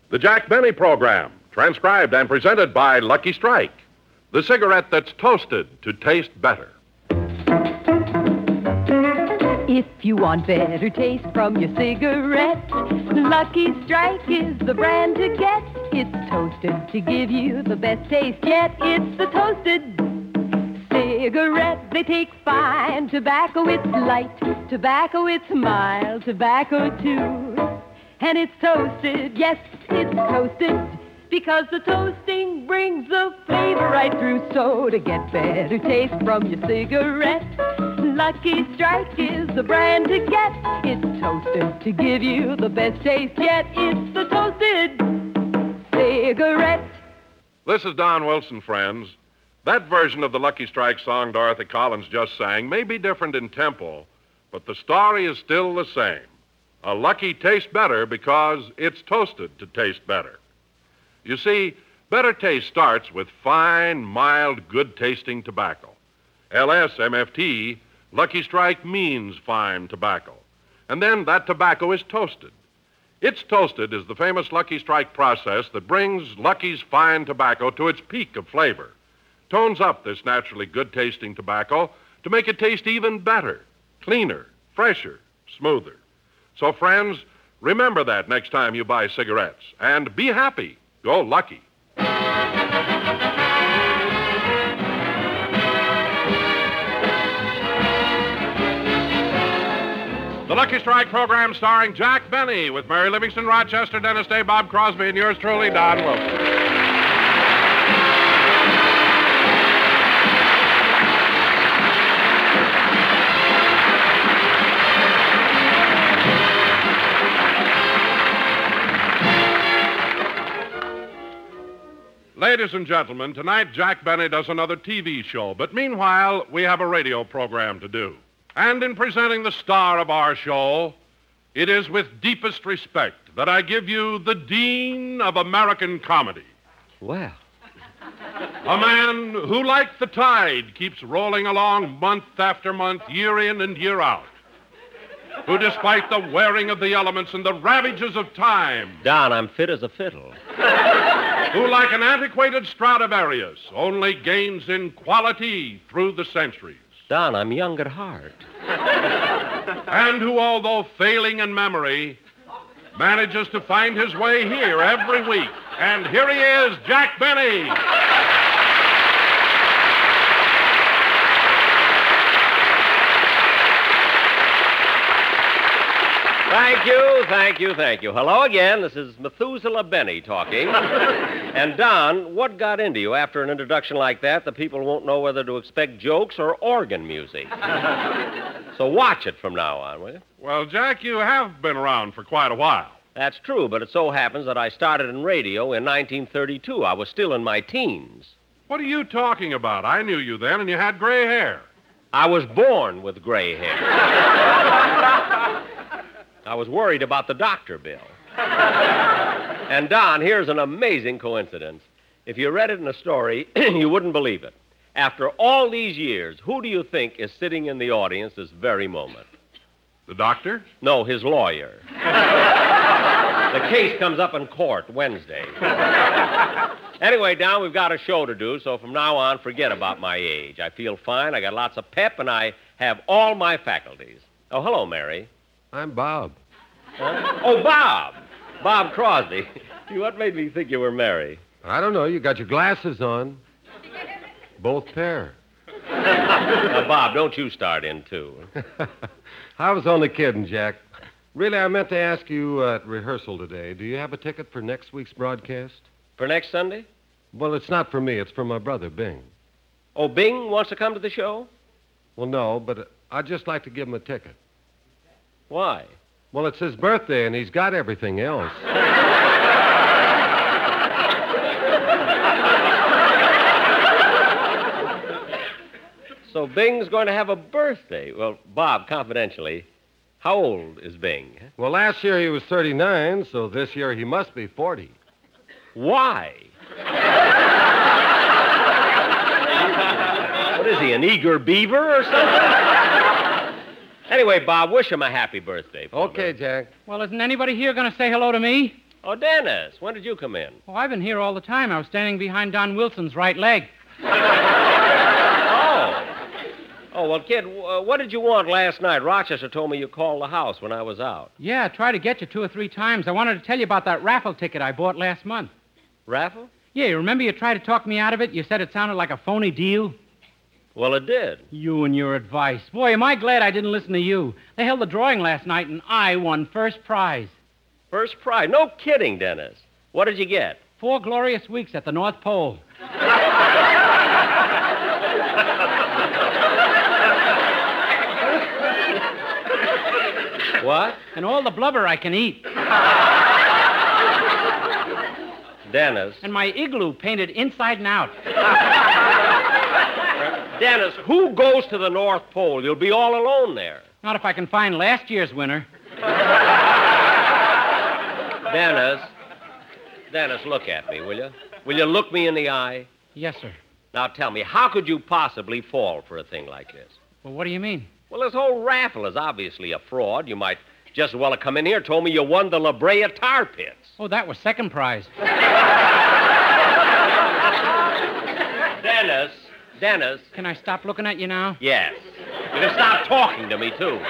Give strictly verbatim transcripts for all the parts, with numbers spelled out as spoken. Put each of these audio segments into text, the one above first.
The Jack Benny Program, transcribed and presented by Lucky Strike, the cigarette that's toasted to taste better. If you want better taste from your cigarette, Lucky Strike is the brand to get. It's toasted to give you the best taste yet. It's the toasted cigarette. They take fine tobacco. It's light tobacco. It's mild tobacco, too. And it's toasted, yes, it's toasted, because the toasting brings the flavor right through. So to get better taste from your cigarette, Lucky Strike is the brand to get. It's toasted to give you the best taste yet. It's the toasted cigarette. This is Don Wilson, friends. That version of the Lucky Strike song Dorothy Collins just sang may be different in tempo, but the story is still the same. A Lucky tastes better because it's toasted to taste better. You see, better taste starts with fine, mild, good-tasting tobacco. L S M F T, Lucky Strike means fine tobacco. And then that tobacco is toasted. It's toasted is the famous Lucky Strike process that brings Lucky's fine tobacco to its peak of flavor, tones up this naturally good-tasting tobacco to make it taste even better, cleaner, fresher, smoother. So, friends, remember that next time you buy cigarettes. And be happy. Go Lucky. The Lucky Strike program starring Jack Benny with Mary Livingston, Rochester, Dennis Day, Bob Crosby, and yours truly, Don Wilson. Ladies and gentlemen, tonight Jack Benny does another T V show, but meanwhile, we have a radio program to do. And in presenting the star of our show, it is with deepest respect that I give you the Dean of American Comedy. Well. A man who, like the tide, keeps rolling along month after month, year in and year out. Who, despite the wearing of the elements and the ravages of time... Don, I'm fit as a fiddle. Who, like an antiquated Stradivarius, only gains in quality through the centuries. Don, I'm young at heart. And who, although failing in memory, manages to find his way here every week. And here he is, Jack Benny. Thank you, thank you, thank you. Hello again. This is Methuselah Benny talking. And, Don, what got into you? After an introduction like that, the people won't know whether to expect jokes or organ music. So watch it from now on, will you? Well, Jack, you have been around for quite a while. That's true, but it so happens that I started in radio in nineteen thirty-two. I was still in my teens. What are you talking about? I knew you then, and you had gray hair. I was born with gray hair. I was worried about the doctor bill. And, Don, here's an amazing coincidence. If you read it in a story, you wouldn't believe it. After all these years, who do you think is sitting in the audience this very moment? The doctor? No, his lawyer. The case comes up in court Wednesday. Anyway, Don, we've got a show to do, so from now on, forget about my age. I feel fine, I got lots of pep, and I have all my faculties. Oh, hello, Mary. I'm Bob. Huh? Oh, Bob. Bob Crosby. What made me think you were Mary? I don't know. You got your glasses on. Both pair. Now, Bob, don't you start in, too. I was only kidding, Jack. Really, I meant to ask you at rehearsal today, do you have a ticket for next week's broadcast? For next Sunday? Well, it's not for me. It's for my brother, Bing. Oh, Bing wants to come to the show? Well, no, but I'd just like to give him a ticket. Why? Well, it's his birthday, and he's got everything else. So Bing's going to have a birthday. Well, Bob, confidentially, how old is Bing? Well, last year he was thirty-nine, so this year he must be forty. Why? What is he, an eager beaver or something? Anyway, Bob, wish him a happy birthday. Okay, me. Jack. Well, isn't anybody here going to say hello to me? Oh, Dennis, when did you come in? Oh, I've been here all the time. I was standing behind Don Wilson's right leg. Oh. Oh, well, kid, uh, what did you want last night? Rochester told me you called the house when I was out. Yeah, I tried to get you two or three times. I wanted to tell you about that raffle ticket I bought last month. Raffle? Yeah, you remember you tried to talk me out of it? You said it sounded like a phony deal? Well, it did. You and your advice. Boy, am I glad I didn't listen to you. They held the drawing last night, and I won first prize. First prize? No kidding, Dennis. What did you get? Four glorious weeks at the North Pole. What? And all the blubber I can eat. Dennis. And my igloo painted inside and out. Dennis, who goes to the North Pole? You'll be all alone there. Not if I can find last year's winner. Dennis. Dennis, look at me, will you? Will you look me in the eye? Yes, sir. Now tell me, how could you possibly fall for a thing like this? Well, what do you mean? Well, this whole raffle is obviously a fraud. You might just as well have come in here and told me you won the La Brea Tar Pits. Oh, that was second prize. Dennis, Dennis. Can I stop looking at you now? Yes. You can stop talking to me, too.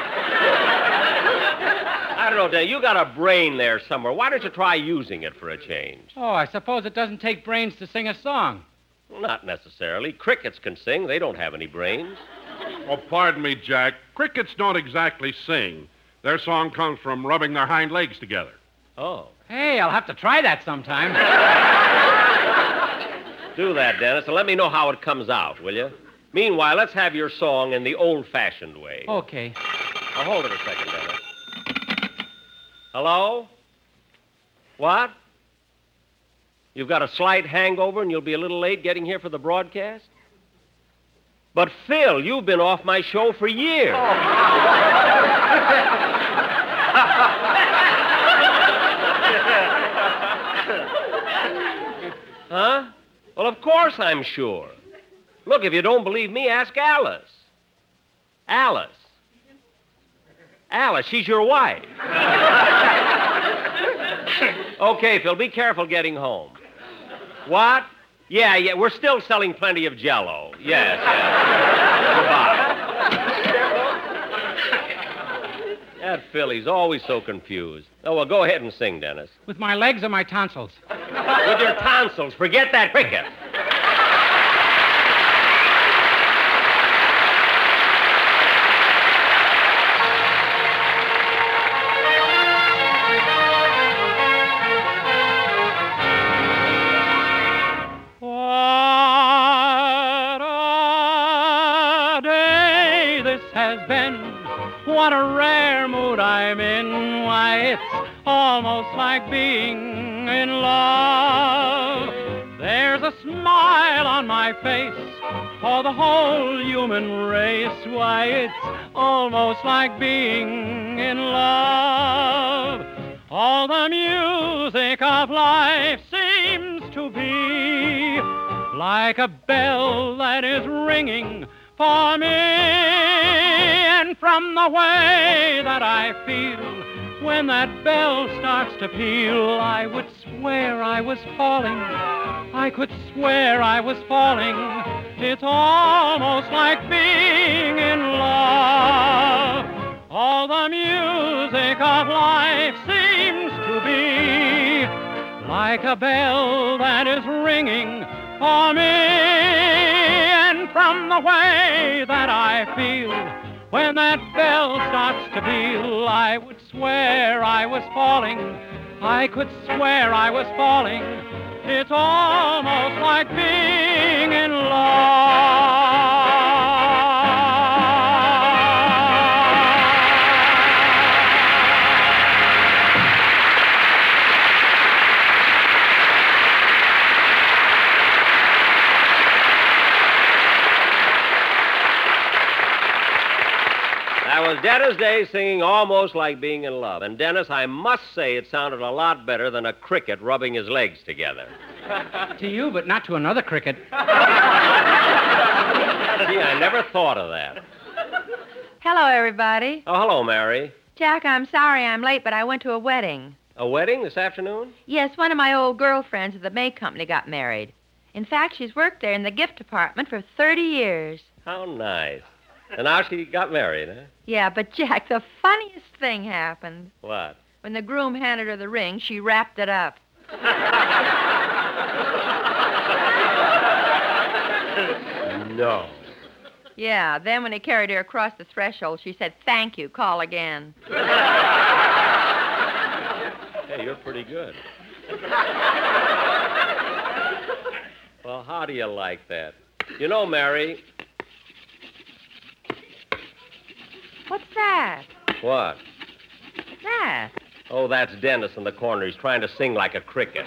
I don't know, Dennis, you got a brain there somewhere. Why don't you try using it for a change? Oh, I suppose it doesn't take brains to sing a song. Well, not necessarily. Crickets can sing. They don't have any brains. Oh, pardon me, Jack. Crickets don't exactly sing. Their song comes from rubbing their hind legs together. Oh. Hey, I'll have to try that sometime. Do that, Dennis, and let me know how it comes out, will you? Meanwhile, let's have your song in the old-fashioned way. Okay. Now, hold it a second, Dennis. Hello? What? You've got a slight hangover and you'll be a little late getting here for the broadcast? But, Phil, you've been off my show for years. Huh? Well, of course I'm sure. Look, if you don't believe me, ask Alice. Alice. Alice, she's your wife. Okay, Phil, be careful getting home. What? Yeah, yeah, we're still selling plenty of Jell-O. Yes, yes. Goodbye. That Phil, he's always so confused. Oh, well, go ahead and sing, Dennis. With my legs or my tonsils? With your tonsils. Forget that cricket. What a rare mood I'm in. Why, it's almost like being in love. There's a smile on my face for the whole human race. Why, it's almost like being in love. All the music of life seems to be like a bell that is ringing for me, and from the way that I feel when that bell starts to peal, I would swear I was falling. I could swear I was falling. It's almost like being in love. All the music of life seems to be like a bell that is ringing for me. From the way that I feel when that bell starts to peal, I would swear I was falling. I could swear I was falling. It's almost like being in love. That was Dennis Day singing Almost Like Being in Love. And, Dennis, I must say it sounded a lot better than a cricket rubbing his legs together. To you, but not to another cricket. Gee, I never thought of that. Hello, everybody. Oh, hello, Mary. Jack, I'm sorry I'm late, but I went to a wedding. A wedding this afternoon? Yes, one of my old girlfriends of the May Company got married. In fact, she's worked there in the gift department for thirty years. How nice. And now she got married, huh? Yeah, but Jack, the funniest thing happened. What? When the groom handed her the ring, she wrapped it up. No. Yeah, then when he carried her across the threshold, she said, "Thank you, call again." Hey, you're pretty good. Well, how do you like that? You know, Mary... What's that? What? That? Oh, that's Dennis in the corner. He's trying to sing like a cricket.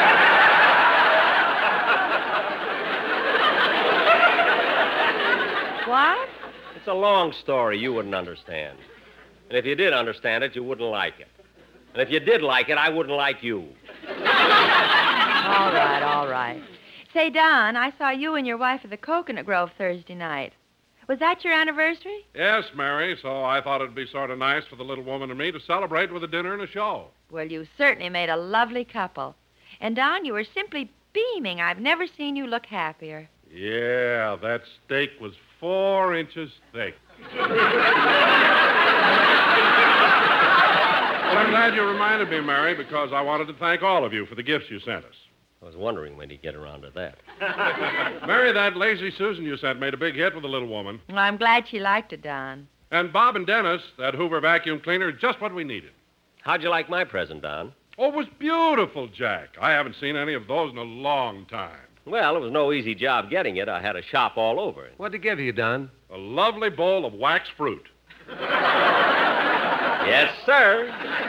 What? It's a long story you wouldn't understand. And if you did understand it, you wouldn't like it. And if you did like it, I wouldn't like you. All right, all right. Say, Don, I saw you and your wife at the Coconut Grove Thursday night. Was that your anniversary? Yes, Mary, so I thought it'd be sort of nice for the little woman and me to celebrate with a dinner and a show. Well, you certainly made a lovely couple. And, Don, you were simply beaming. I've never seen you look happier. Yeah, that steak was four inches thick. Well, I'm glad you reminded me, Mary, because I wanted to thank all of you for the gifts you sent us. I was wondering when he'd get around to that. Mary, that Lazy Susan you sent made a big hit with the little woman. Well, I'm glad she liked it, Don. And Bob and Dennis, that Hoover vacuum cleaner, is just what we needed. How'd you like my present, Don? Oh, it was beautiful, Jack. I haven't seen any of those in a long time. Well, it was no easy job getting it. I had to shop all over it. What'd he give you, Don? A lovely bowl of wax fruit. Yes, sir.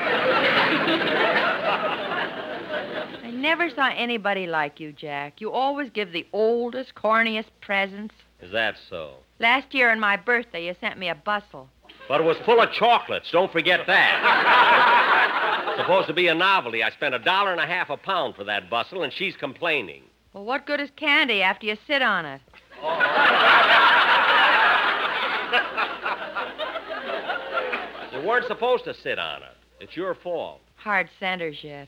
I never saw anybody like you, Jack. You always give the oldest, corniest presents. Is that so? Last year on my birthday, you sent me a bustle. But it was full of chocolates. Don't forget that. Supposed to be a novelty. I spent a dollar and a half a pound for that bustle, and she's complaining. Well, what good is candy after you sit on it? You weren't supposed to sit on it. It's your fault. Hard centers yet.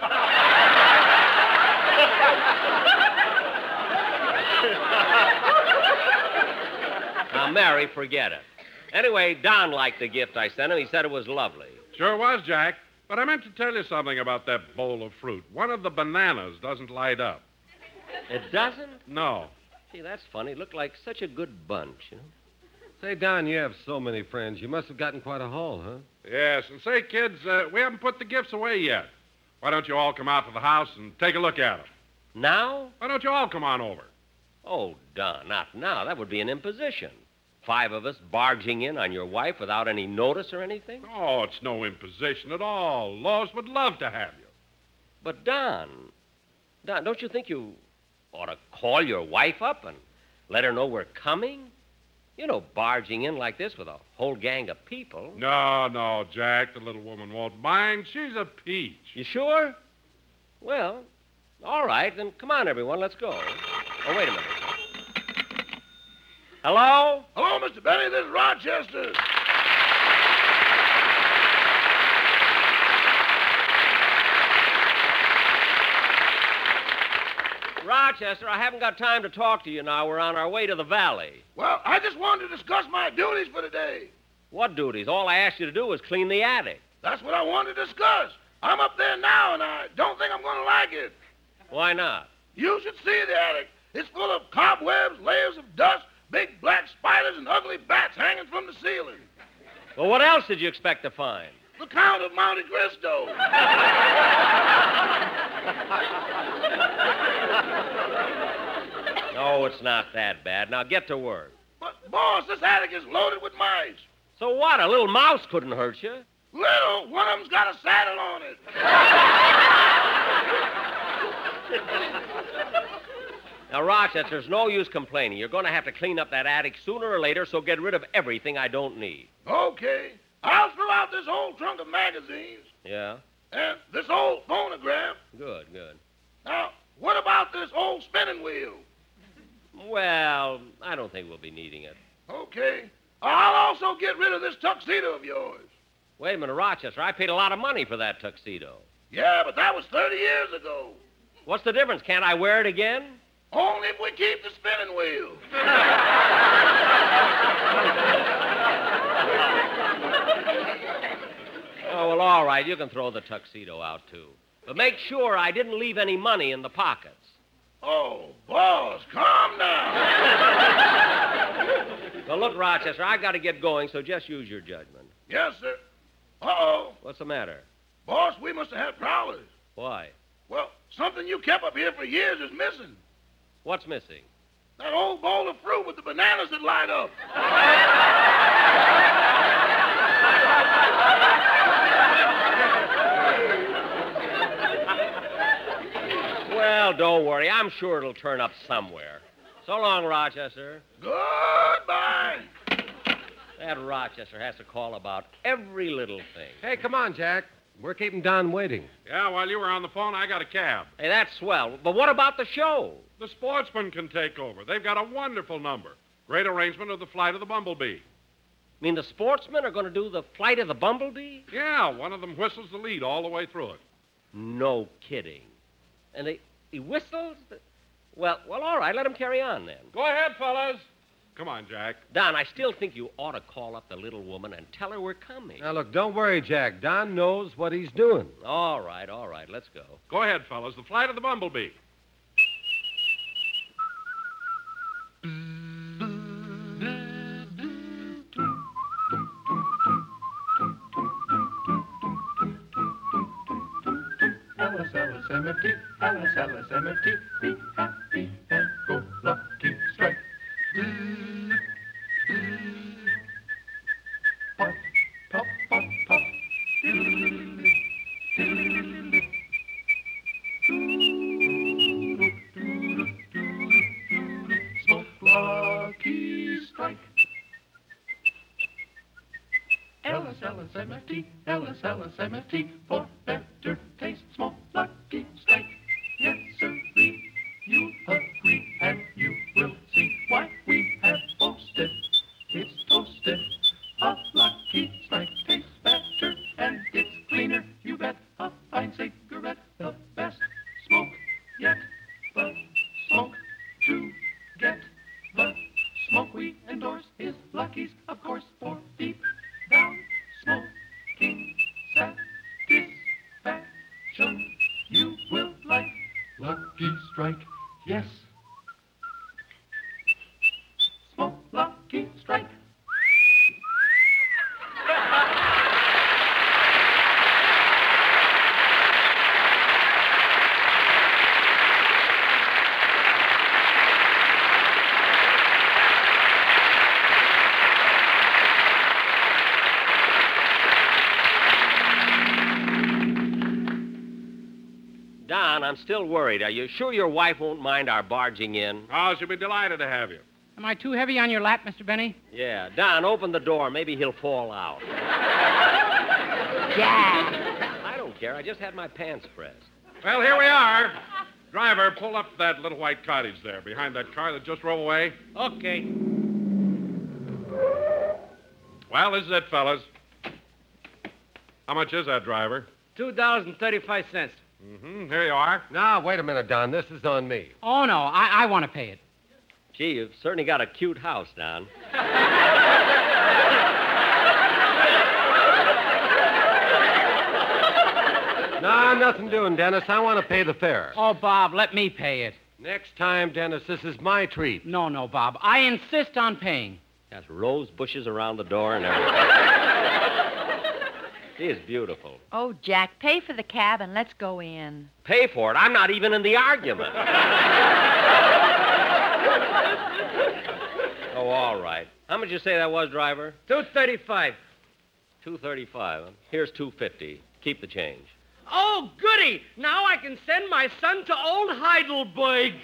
Now, Mary, forget it. Anyway, Don liked the gift I sent him. He said it was lovely. Sure was, Jack. But I meant to tell you something about that bowl of fruit. One of the bananas doesn't light up. It doesn't? No. Gee, that's funny. Looked like such a good bunch, you know. Say, Don, you have so many friends. You must have gotten quite a haul, huh? Yes, and say, kids, uh, we haven't put the gifts away yet. Why don't you all come out to the house and take a look at them? Now? Why don't you all come on over? Oh, Don, not now. That would be an imposition. Five of us barging in on your wife without any notice or anything? Oh, it's no imposition at all. Lois would love to have you. But, Don, Don, don't you think you ought to call your wife up and let her know we're coming? You know, barging in like this with a whole gang of people. No, no, Jack, the little woman won't mind. She's a peach. You sure? Well, all right, then come on, everyone, let's go. Oh, wait a minute. Hello? Hello, Mister Benny. This is Rochester. Rochester, I haven't got time to talk to you now. We're on our way to the valley. Well, I just wanted to discuss my duties for today. What duties? All I asked you to do was clean the attic. That's what I wanted to discuss. I'm up there now, and I don't think I'm going to like it. Why not? You should see the attic. It's full of cobwebs, layers of dust, big black spiders, and ugly bats hanging from the ceiling. Well, what else did you expect to find? The Count of Monte Cristo. No, it's not that bad. Now get to work. But, boss, this attic is loaded with mice. So what? A little mouse couldn't hurt you. Little, one of them's got a saddle on it. Now, Rochester, there's no use complaining. You're going to have to clean up that attic sooner or later, so get rid of everything I don't need. Okay. I'll throw out this old trunk of magazines Yeah? and this old phonograph. Good, good. Now, what about this old spinning wheel? Well, I don't think we'll be needing it. Okay. I'll also get rid of this tuxedo of yours. Wait a minute, Rochester. I paid a lot of money for that tuxedo. Yeah, but that was thirty years ago. What's the difference? Can't I wear it again? Only if we keep the spinning wheel. Oh, well, all right. You can throw the tuxedo out, too. But make sure I didn't leave any money in the pockets. Oh, boss, calm down. Well, look, Rochester, I got to get going, so just use your judgment. Yes, sir. Uh-oh. What's the matter? Boss, we must have had prowlers. Why? Well, something you kept up here for years is missing. What's missing? That old bowl of fruit with the bananas that light up. Well, don't worry. I'm sure it'll turn up somewhere. So long, Rochester. Goodbye. That Rochester has to call about every little thing. Hey, come on, Jack. We're keeping Don waiting. Yeah, while you were on the phone, I got a cab. Hey, that's swell. But what about the show? The sportsmen can take over. They've got a wonderful number. Great arrangement of the flight of the Bumblebee. I mean, the sportsmen are going to do the flight of the Bumblebee? Yeah, one of them whistles the lead all the way through it. No kidding. And they, he whistles? The... Well, well, all right. Let him carry on then. Go ahead, fellas. Come on, Jack. Don, I still think you ought to call up the little woman and tell her we're coming. Now, look, don't worry, Jack. Don knows what he's doing. All right, all right. Let's go. Go ahead, fellas. The flight of the Bumblebee. L S L S M F T, L S L S M F T, be happy and go lucky strike. Pop, pop, pop, pop. Smoke lucky strike. L S L S M F T, L S L S M F T, for better taste, smoke lucky strike. Yes, sirree, you agree, and you will see why we have boasted. It's toasted, a lucky strike tastes better, and it's cleaner, you bet. A fine cigarette, the best smoke yet. The smoke to get, the smoke we endorse is Lucky's, of course, for deep down smoking satisfaction. You will like Lucky Strike, yes. Smoke Lucky Strike. Don, I'm still worried. Are you sure your wife won't mind our barging in? Oh, she'll be delighted to have you. Am I too heavy on your lap, Mister Benny? Yeah. Don, open the door. Maybe he'll fall out. Jack. I don't care. I just had my pants pressed. Well, here we are. Driver, pull up that little white cottage there behind that car that just drove away. Okay. Well, this is it, fellas. How much is that, driver? Two dollars and thirty-five cents. Mm-hmm. Here you are. Now, wait a minute, Don. This is on me. Oh, no. I, I want to pay it. Gee, you've certainly got a cute house, Don. No, nothing doing, Dennis. I want to pay the fare. Oh, Bob, let me pay it. Next time, Dennis, this is my treat. No, no, Bob. I insist on paying. Has rose bushes around the door and everything. She is beautiful. Oh, Jack, pay for the cab and let's go in. Pay for it? I'm not even in the argument. Oh, all right. How much you say that was, driver? Two thirty-five. Two thirty-five. Here's two fifty. Keep the change. Oh, goody! Now I can send my son to old Heidelberg.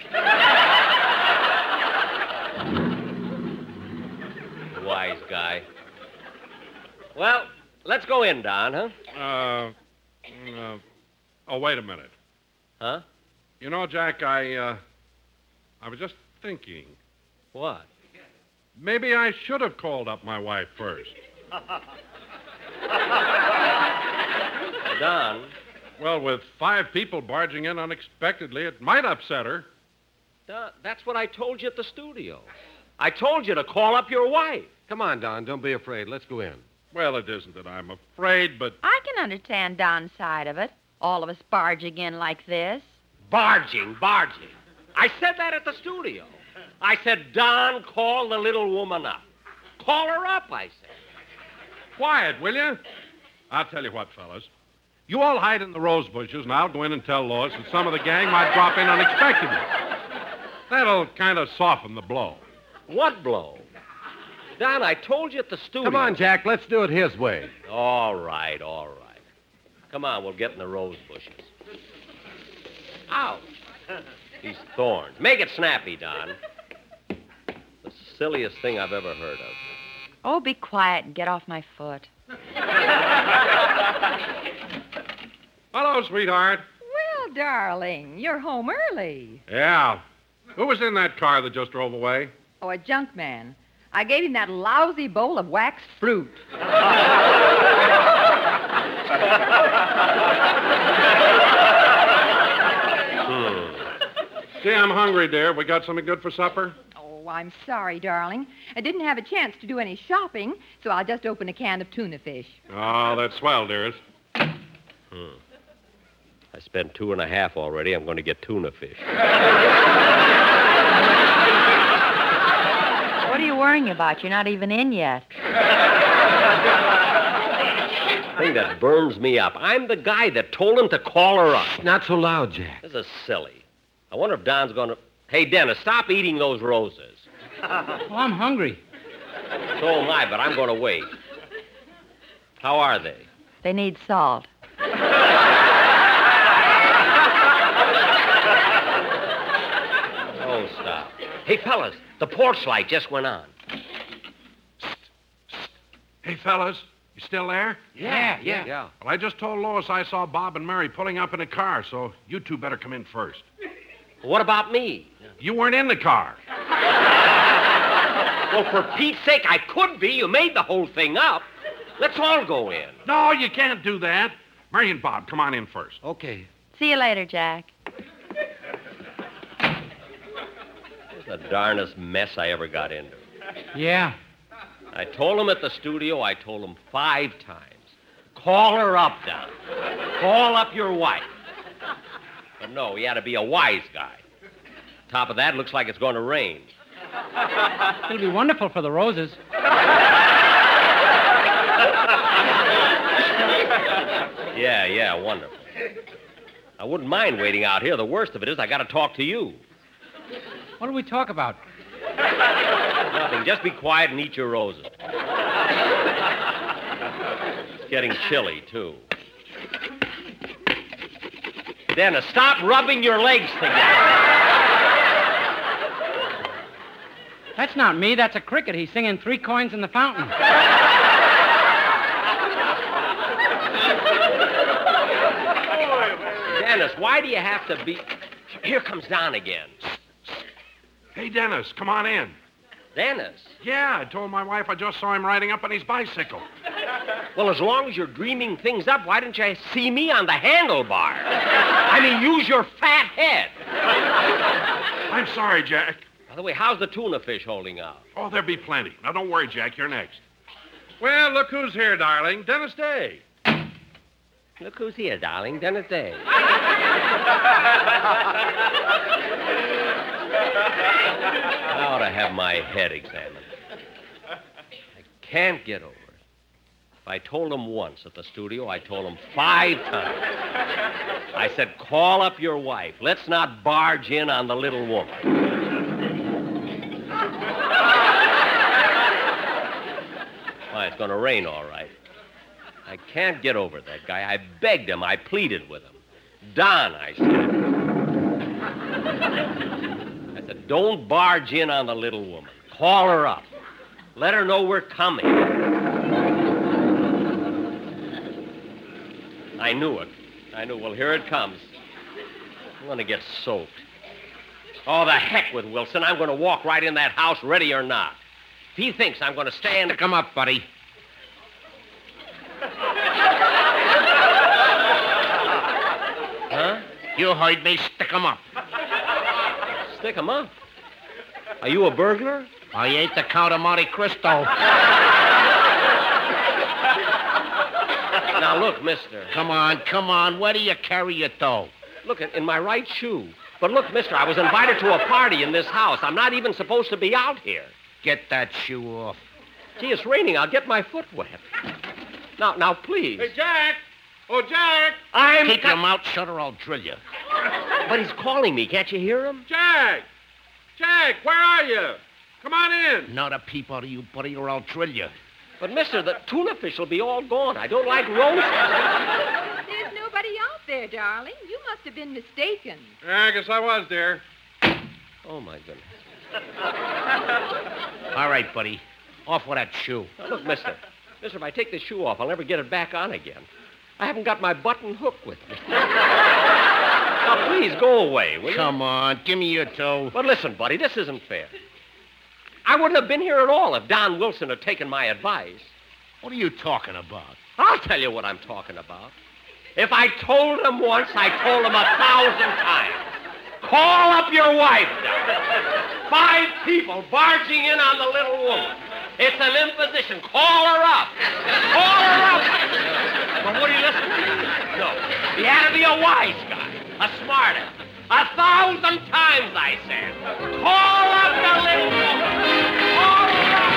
Wise guy. Well, let's go in, Don, huh? Uh, uh, oh, wait a minute. Huh? You know, Jack, I, uh, I was just thinking. What? Maybe I should have called up my wife first. Don, Well, with five people barging in unexpectedly, it might upset her. Don, that's what I told you at the studio. I told you to call up your wife. Come on, Don. Don't be afraid. Let's go in. Well, it isn't that I'm afraid, but... I can understand Don's side of it. All of us barging in like this. Barging, barging. I said that at the studio. I said, Don, call the little woman up. Call her up, I said. Quiet, will you? I'll tell you what, fellas. You all hide in the rose bushes, and I'll go in and tell Lois that some of the gang might drop in unexpectedly. That'll kind of soften the blow. What blow? Don, I told you at the studio. Come on, Jack. Let's do it his way. All right, all right. Come on, we'll get in the rose bushes. Ouch. These thorns. Make it snappy, Don. The silliest thing I've ever heard of. Oh, be quiet and get off my foot. Hello, sweetheart. Well, darling, you're home early. Yeah. Who was in that car that just drove away? Oh, a junk man. I gave him that lousy bowl of waxed fruit. hmm. See, I'm hungry, dear. We got something good for supper? Oh, I'm sorry, darling. I didn't have a chance to do any shopping, so I'll just open a can of tuna fish. Oh, that's swell, dearest. Hmm. I spent two and a half already. I'm going to get tuna fish. What are you worrying about? You're not even in yet. Thing that burns me up. I'm the guy that told him to call her up. Not so loud, Jack. This is silly. I wonder if Don's going to... Hey, Dennis, stop eating those roses. Well, I'm hungry. So am I, but I'm going to wait. How are they? They need salt. Oh, stop. Hey, fellas, the porch light just went on. Hey, fellas, you still there? Yeah, yeah. Yeah. Well, I just told Lois I saw Bob and Mary pulling up in a car, so you two better come in first. What about me? You weren't in the car. Well, for Pete's sake, I could be. You made the whole thing up. Let's all go in. No, you can't do that. Mary and Bob, come on in first. Okay. See you later, Jack. This is the darnest mess I ever got into. Yeah. I told him at the studio, I told him five times. Call her up, Don. Call up your wife. But no, he had to be a wise guy. Top of that, looks like it's going to rain. It'll be wonderful for the roses. Yeah, yeah, wonderful. I wouldn't mind waiting out here. The worst of it is I got to talk to you. What do we talk about? Nothing. Just be quiet and eat your roses. It's getting chilly, too. Dennis, stop rubbing your legs together. That's not me. That's a cricket. He's singing Three Coins in the Fountain. Dennis, why do you have to be... Here comes Don again. Hey, Dennis, come on in. Dennis? Yeah, I told my wife I just saw him riding up on his bicycle. Well, as long as you're dreaming things up, why didn't you see me on the handlebar? I mean, use your fat head. I'm sorry, Jack. By the way, how's the tuna fish holding out? Oh, there'll be plenty. Now, don't worry, Jack. You're next. Well, look who's here, darling. Dennis Day. Look who's here, darling. Dennis Day. I ought to have my head examined. I can't get over it. If I told him once at the studio, I told him five times. I said, call up your wife. Let's not barge in on the little woman. Why, it's going to rain, all right. I can't get over that guy. I begged him. I pleaded with him. Don, I said. I said, don't barge in on the little woman. Call her up. Let her know we're coming. I knew it. I knew. Well, here it comes. I'm going to get soaked. Oh, the heck with Wilson. I'm going to walk right in that house, ready or not. If he thinks I'm going to stand... Come up, buddy. You heard me. Stick 'em up. Stick 'em up. Are you a burglar? I ain't the Count of Monte Cristo. Now, look, mister. Come on, come on. Where do you carry your dough? Look, in my right shoe. But look, mister, I was invited to a party in this house. I'm not even supposed to be out here. Get that shoe off. Gee, it's raining. I'll get my foot wet. Now, now, please. Hey, Jack! Oh, Jack! I'm... Keep your mouth shut or I'll drill you. But he's calling me. Can't you hear him? Jack! Jack, where are you? Come on in. Not a peep out of you, buddy, or I'll drill you. But, mister, the tuna fish will be all gone. I don't like roast. There's nobody out there, darling. You must have been mistaken. Yeah, I guess I was, dear. Oh, my goodness. All right, buddy. Off with that shoe. Now, look, mister. Mister, if I take this shoe off, I'll never get it back on again. I haven't got my button hook with me. Now, please, go away, will you? Come on, give me your toe. But listen, buddy, this isn't fair. I wouldn't have been here at all if Don Wilson had taken my advice. What are you talking about? I'll tell you what I'm talking about. If I told him once, I told him a thousand times. Call up your wife, Don. Five people barging in on the little woman. It's an imposition. Call her up. Call her up. But what are you listening to? No. He had to be a wise guy, a smart ass. A thousand times, I said. Call up the little woman. Call her up.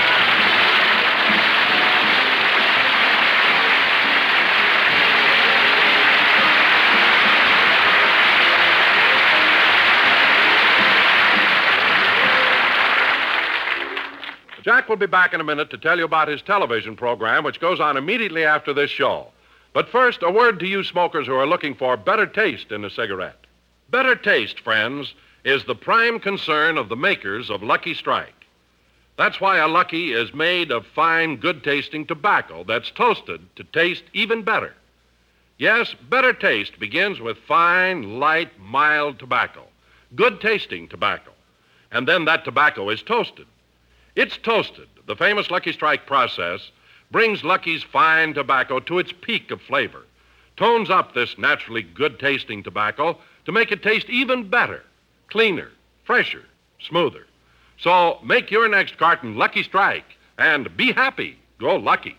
Jack will be back in a minute to tell you about his television program, which goes on immediately after this show. But first, a word to you smokers who are looking for better taste in a cigarette. Better taste, friends, is the prime concern of the makers of Lucky Strike. That's why a Lucky is made of fine, good-tasting tobacco that's toasted to taste even better. Yes, better taste begins with fine, light, mild tobacco, good-tasting tobacco. And then that tobacco is toasted. It's toasted. The famous Lucky Strike process brings Lucky's fine tobacco to its peak of flavor, tones up this naturally good-tasting tobacco to make it taste even better, cleaner, fresher, smoother. So make your next carton Lucky Strike and be happy. Go Lucky.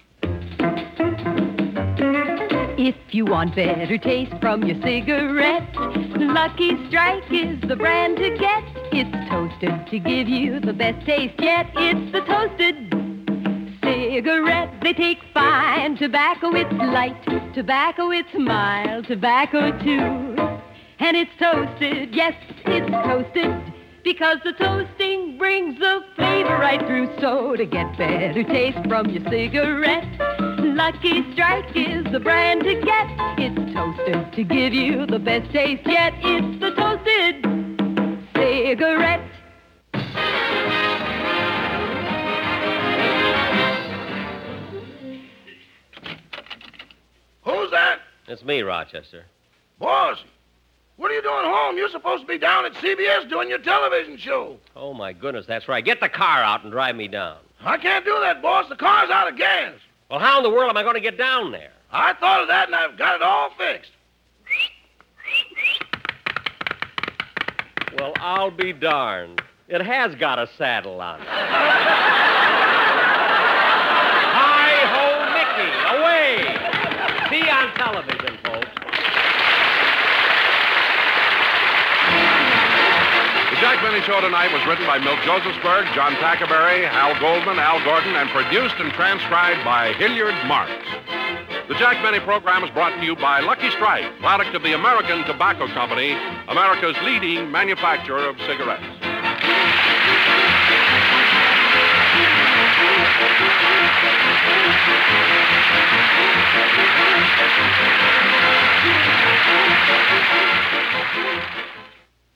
If you want better taste from your cigarette, Lucky Strike is the brand to get. It's toasted to give you the best taste yet. It's the toasted cigarette. They take fine tobacco. It's light tobacco. It's mild tobacco, too. And it's toasted. Yes, it's toasted. Because the toasting brings the flavor right through. So to get better taste from your cigarette, Lucky Strike is the brand to get. It's toasted to give you the best taste yet. It's the toasted cigarette. Who's that? It's me, Rochester. Boss, what are you doing home? You're supposed to be down at C B S doing your television show. Oh, my goodness, that's right. Get the car out and drive me down. I can't do that, boss. The car's out of gas. Well, how in the world am I going to get down there? I thought of that, and I've got it all fixed. Well, I'll be darned. It has got a saddle on it. Hi-ho, Mickey, away! See you on television, folks. The Jack Benny Show tonight was written by Milt Josephsberg, John Tackerberry, Hal Goldman, Al Gordon, and produced and transcribed by Hilliard Marks. The Jack Benny program is brought to you by Lucky Strike, product of the American Tobacco Company, America's leading manufacturer of cigarettes.